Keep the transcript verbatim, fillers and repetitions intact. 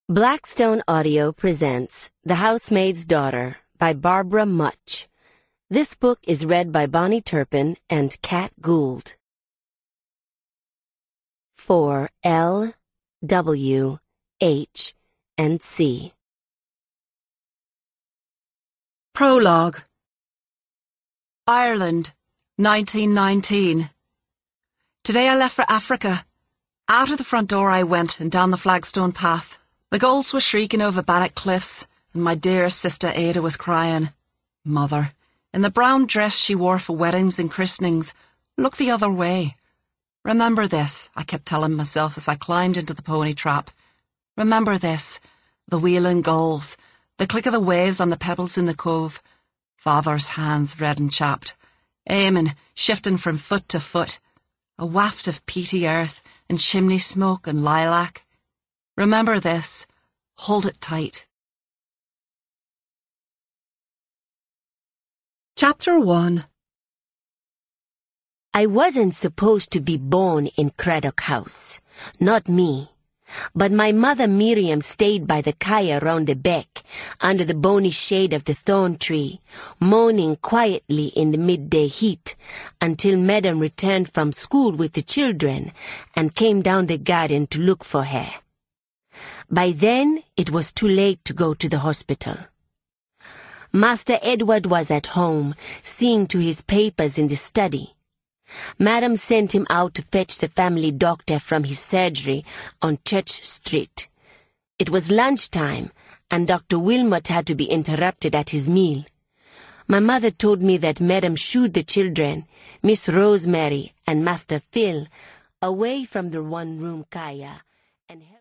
Blackstone Audio presents The Housemaid's Daughter by Barbara Much. This book is read by Bonnie Turpin and Kat Gould. For L, W, H, and C. Prologue. Ireland, nineteen nineteen. Today I left for Africa. Out of the front door I went and down the flagstone path. The gulls were shrieking over Bannock Cliffs, and my dear sister Ada was crying. Mother, in the brown dress she wore for weddings and christenings, look the other way. Remember this, I kept telling myself as I climbed into the pony trap. Remember this, the wheeling gulls, the click of the waves on the pebbles in the cove, Father's hands red and chapped, aiming, shifting from foot to foot, a waft of peaty earth and chimney smoke and lilac. Remember this. Hold it tight. Chapter one. I wasn't supposed to be born in Craddock House. Not me. But my mother Miriam stayed by the kaya round the beck, under the bony shade of the thorn tree, moaning quietly in the midday heat, until Madam returned from school with the children and came down the garden to look for her. By then, it was too late to go to the hospital. Master Edward was at home, seeing to his papers in the study. Madam sent him out to fetch the family doctor from his surgery on Church Street. It was lunchtime, and Doctor Wilmot had to be interrupted at his meal. My mother told me that Madam shooed the children, Miss Rosemary and Master Phil, away from the one-room kaya and